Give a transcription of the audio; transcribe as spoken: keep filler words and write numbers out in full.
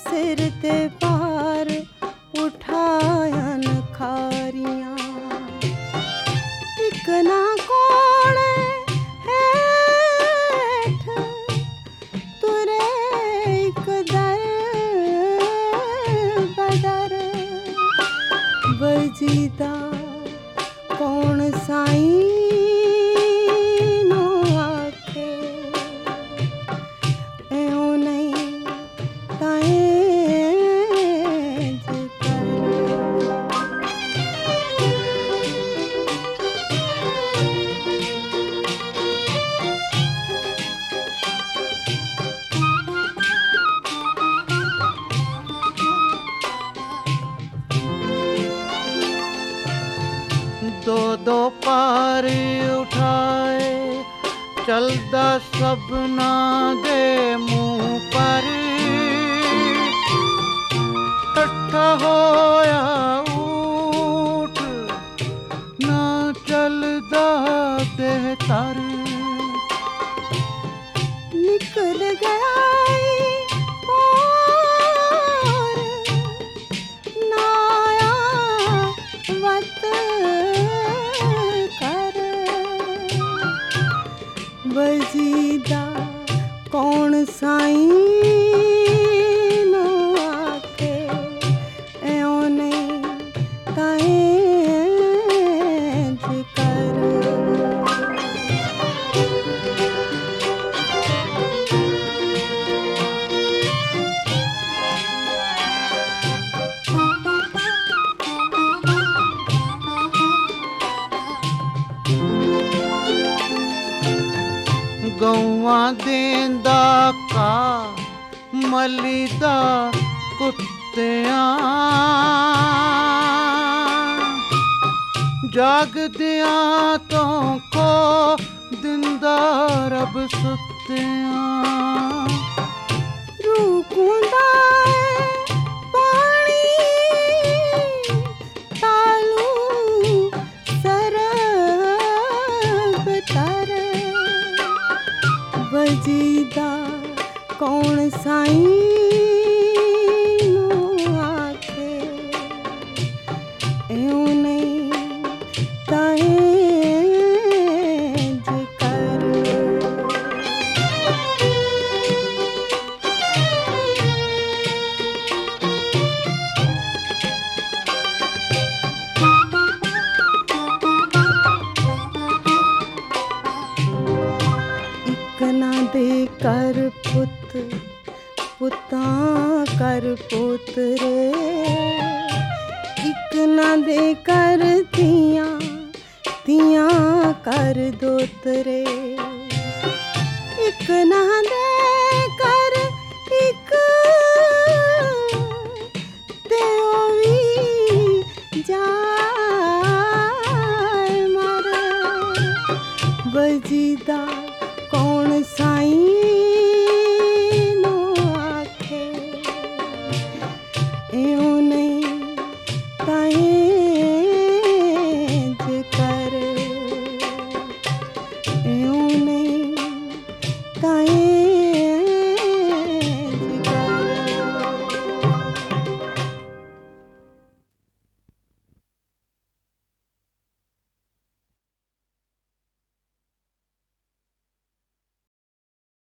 सिर ते पार उठायन खारियां। इक ना कोण हेठ तुरे इक दर बदर। बजीदा कौन साईं नो आखे एओ नहीं ताएं दो दो पार उठाए चलदा सबना दे मुंह पर। ठट्ठा होया ऊठ ना चलदा बेहतर। निकल गया और नाया वत कर। बजीदा कौन साईं नो आखे एओ नहीं ताएं कर। गौआ देंदा का मलीदा कुत्तियां। जागदियां तो को दिंदा रब सुत्तियां। रूकुंदा पानी तालू सरब तर। बजीदा कौन साईं नो आखे एओ नहीं ताएं कर। इक ना दे कर पुत पुतां कर पोतरे। इक ना दे कर तियां तियां कर दोतरे। इक ना